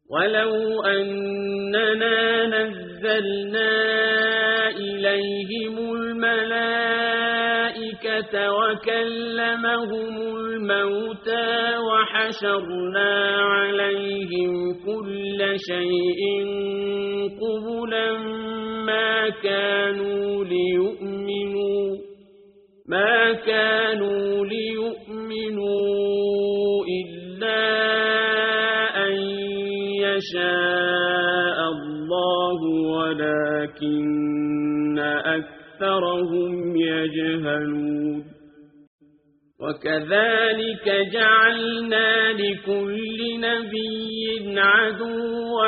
ولو أننا نزلنا إليهم الملائكة وكلمهم الموتى وحشرنا عليهم كل شيء قبلا ما كانوا ليؤمنوا إلا أن يشاء الله ولكن أكثرهم يجهلون وكذلك جعلنا لكل نبي عدوا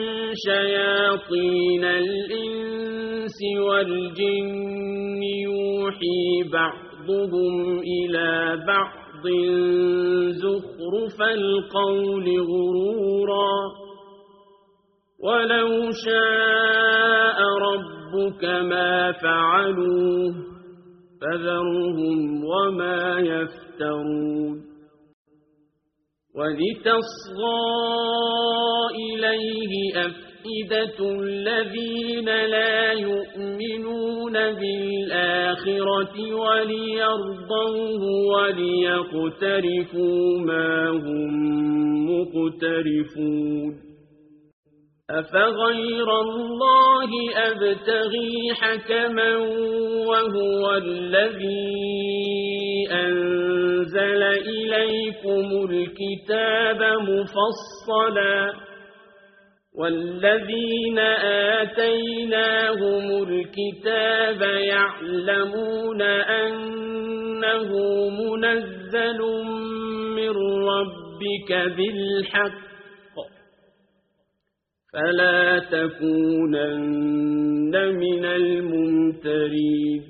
شياطين الإنس والجن يوحي بعضهم إلى بعض زخرف القول غرورا ولو شاء ربك ما فعلوه فذرهم وما يفترون ولتصغى إليه أفئدة الذين لا يؤمنون بالآخرة وليرضوه وليقترفوا ما هم مقترفون أفغير الله أبتغي حكما وهو الذي أنزل إليكم الكتاب مفصلا والذين آتيناهم الكتاب يعلمون أنه منزل من ربك بالحق فلا تكونن من الممترين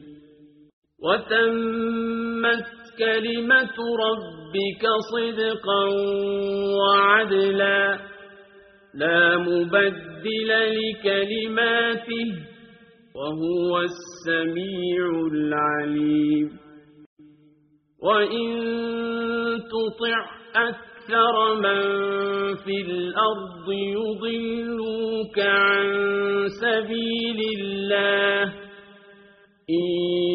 وتمت كلمة ربك صدقا وعدلا لا مبدل لكلماته وهو السميع العليم وإن تطع أكثر من في الأرض يضلوك عن سبيل الله إن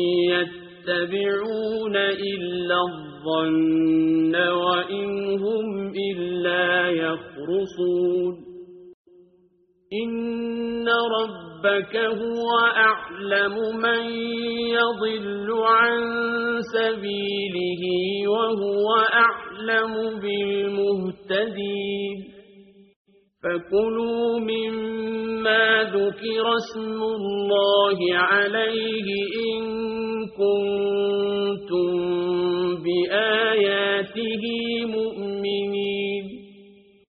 يتبعون إلا الظن وإن هم إلا يخرصون إن ربك هو أعلم من يضل عن سبيله وهو أعلم بالمهتدين فكلوا مما ذكر اسم الله عليه إن كنتم بآياته